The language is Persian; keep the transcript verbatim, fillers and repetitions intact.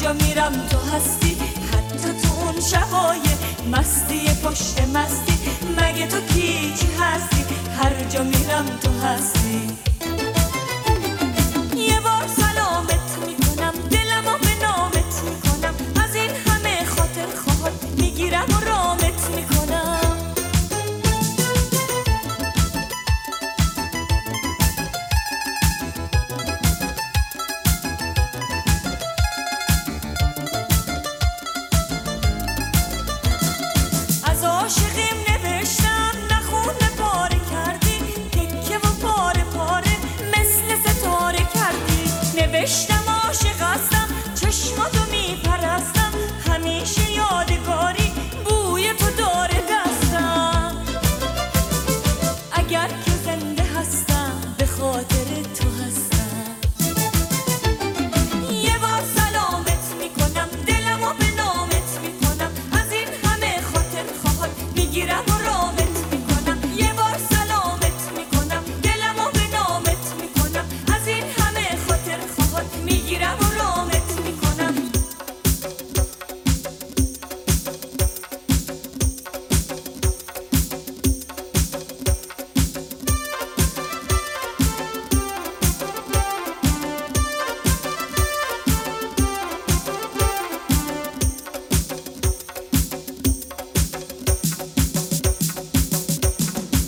جا میرم تو هستی، حتی تو اون شبای مستی پشت مستی. مگه تو کیچی هستی؟ هر جا میرم تو هستی. یه بار سلامت میکنم، دلمو به نامت میکنم، از این همه خاطر خواهد میگیرم و رامت میکنم. از عاشقیم نوشتم نخونه پاره کردی، تکه و پاره پاره مثل ستاره کردی. نوشتم